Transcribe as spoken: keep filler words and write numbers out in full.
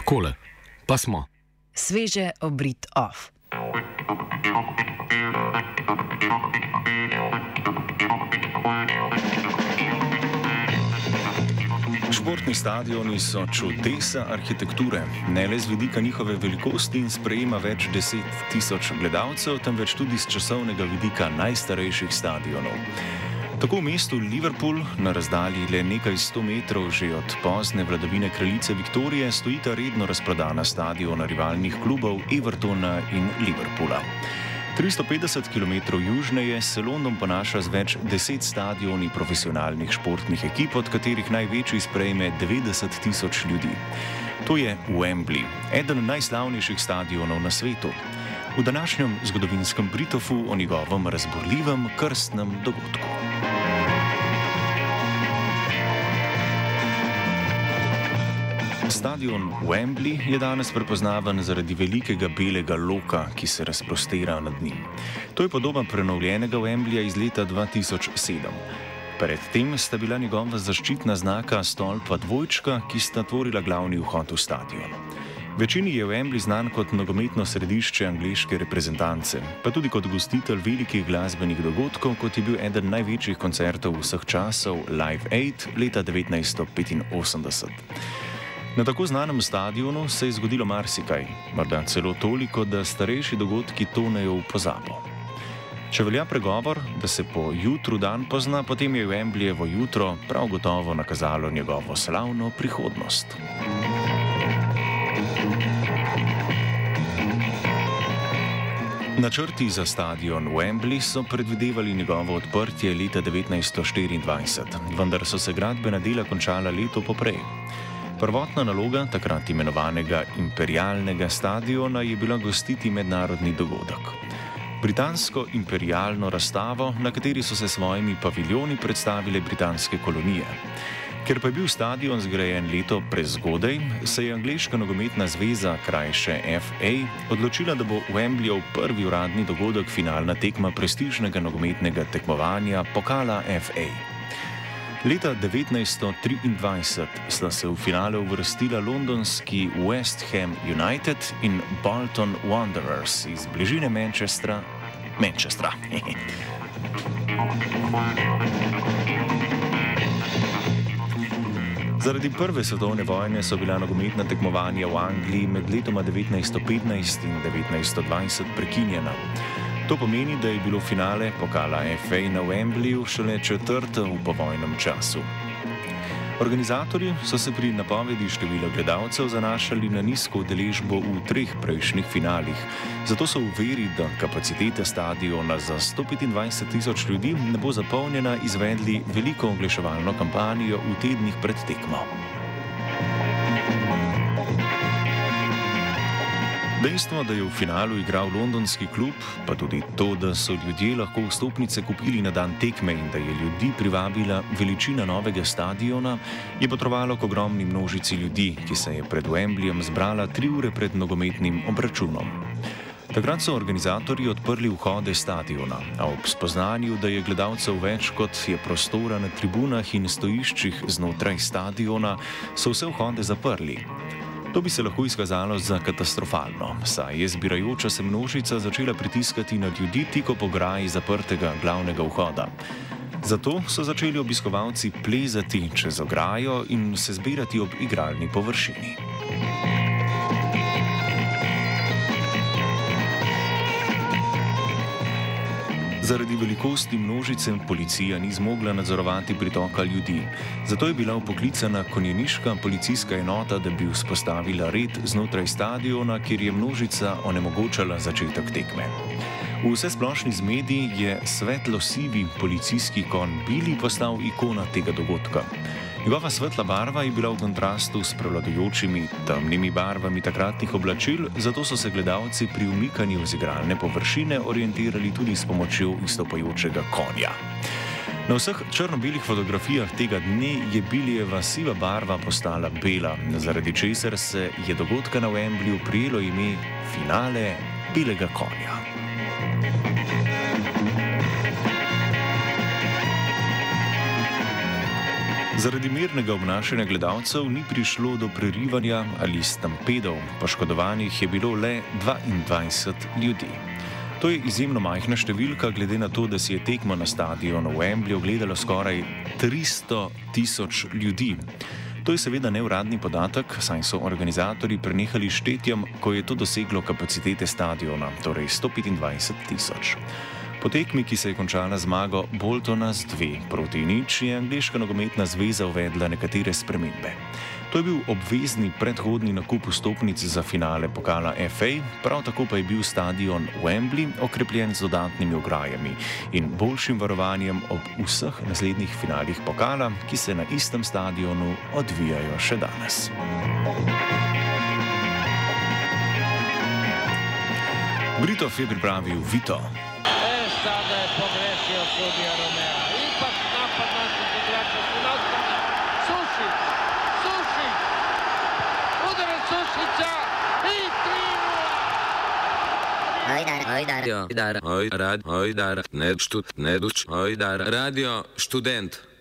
Takole, pa smo. Sveže obrit off. Športni stadioni so čudesa arhitekture, ne le z vidika njihove velikosti in sprejema več deset tisoč gledalcev, temveč tudi z časovnega vidika najstarejših stadionov. Tako v mestu Liverpool, na razdalji le nekaj sto metrov že od pozne vladavine kraljice Viktorije, stojita redno razprodana stadiona rivalnih klubov Evertona in Liverpoola. tristo petdeset kilometrov južneje se London ponaša z več deset stadioni profesionalnih športnih ekip, od katerih največji sprejme devetdeset tisoč ljudi. To je Wembley, eden najslavnejših stadionov na svetu. V današnjem zgodovinskem Britofu o njegovem razburljivem krstnem dogodku. Stadion Wembley je danes prepoznaven zaradi velikega belega loka, ki se razprostira nad njim. To je podoba prenovljenega Wembleya iz leta dva tisoč sedem. Predtem sta bila njegova zaščitna znaka stolpa dvojčka, ki sta tvorila glavni vhod v stadion. Večini je Wembley znan kot nogometno središče angleške reprezentance, pa tudi kot gostitelj velikih glasbenih dogodkov, kot je bil eden največjih koncertov vseh časov Live Aid leta devetnajststo petinosemdeset. Na tako znanem stadionu se je zgodilo marsikaj, morda celo toliko, da starejši dogodki tonejo v pozabo. Če velja pregovor, da se po jutru dan pozna, potem je Wembleyevo jutro prav gotovo nakazalo njegovo slavno prihodnost. Načrti za stadion Wembley so predvidevali njegovo odprtje leta devetnajststo štiriindvajset, vendar so se gradbena dela končala leto poprej. Prvotna naloga takrat imenovanega imperialnega stadiona je bila gostiti mednarodni dogodek. Britansko imperialno razstavo, na kateri so se svojimi paviljoni predstavile britanske kolonije. Ker pa je bil stadion zgrajen leto prezgodaj, se je angleška nogometna zveza, krajše F A, odločila, da bo Wembleyev prvi uradni dogodek finalna tekma prestižnega nogometnega tekmovanja pokala F A. Leta devetnajststo triindvajset sta se v finale uvrstila londonski West Ham United in Bolton Wanderers iz bližine Manchestra. Manchestra. Zaradi prve svetovne vojne so bila nogometna tekmovanja v Angliji med letoma devetnajststo petnajst in devetnajststo dvajset prekinjena. To pomeni, da je bilo finale pokala F A na Wembleyu šele četrto v povojnem času. Organizatorji so se pri napovedi števila gledalcev zanašali na nizko udeležbo v treh prejšnjih finalih, zato so v veri, da kapacitete stadiona za sto petindvajset tisoč ljudi ne bo zapolnjena, izvedli veliko oglaševalno kampanjo v tednih pred tekmo. Dejstvo, da je v finalu igral londonski klub, pa tudi to, da so ljudje lahko vstopnice kupili na dan tekme in da je ljudi privabila veličina novega stadiona, je potrovalo k ogromni množici ljudi, ki se je pred Wembleyjem zbrala tri ure pred nogometnim obračunom. Takrat so organizatorji odprli vhode stadiona, a ob spoznanju, da je gledalcev več kot je prostora na tribunah in stojiščih znotraj stadiona, so vse vhode zaprli. To bi se lahko izkazalo za katastrofalno, saj je zbirajoča se množica začela pritiskati na ljudi tik ob ograji zaprtega glavnega vhoda. Zato so začeli obiskovalci plezati čez ograjo in se zbirati ob igralni površini. Zaradi velikosti množice policija ni zmogla nadzorovati pritoka ljudi, zato je bila vpoklicana konjeniška policijska enota, da bi vzpostavila red znotraj stadiona, kjer je množica onemogočala začetek tekme. V vsesplošni zmedi je svetlo-sivi policijski konj Billy postal ikona tega dogodka. Njegova svetla barva je bila v kontrastu s prevladujočimi temnimi barvami takratnih oblačil, zato so se gledalci pri umikanju z igralne površine orientirali tudi s pomočjo izstopajočega konja. Na vseh črno-belih fotografijah tega dne je Billyjeva siva barva postala bela, zaradi česar se je dogodka na Wembleyu prijelo ime finale belega konja. Zaradi mirnega obnašanja gledalcev ni prišlo do prerivanja ali stampedov, poškodovanih je bilo le dvaindvajset ljudi. To je izjemno majhna številka, glede na to, da si je tekmo na stadionu v Wembleyju ogledalo skoraj tristo tisoč ljudi. To je seveda neuradni podatek, saj so organizatorji prenehali štetjem, ko je to doseglo kapacitete stadiona, torej sto petindvajset tisoč. Po tekmi, ki se je končala zmago Boltona z dve proti nič, je Angleška nogometna zveza uvedla nekatere spremembe. To je bil obvezni predhodni nakup vstopnic za finale pokala F A, prav tako pa je bil stadion Wembley okrepljen z dodatnimi ograjami in boljšim varovanjem ob vseh naslednjih finalih pokala, ki se na istem stadionu odvijajo še danes. Britov je pripravil Vito. Sada je pogrešio sudija Romea. Ipak napad naših igrača su nastavili. Sušić! Sušić! Udarac Sušića! I tri nula! Hajdar, hajdar, hajdar, hajdar, hajdar, ne štut, ne duč, hajdar, radio študent.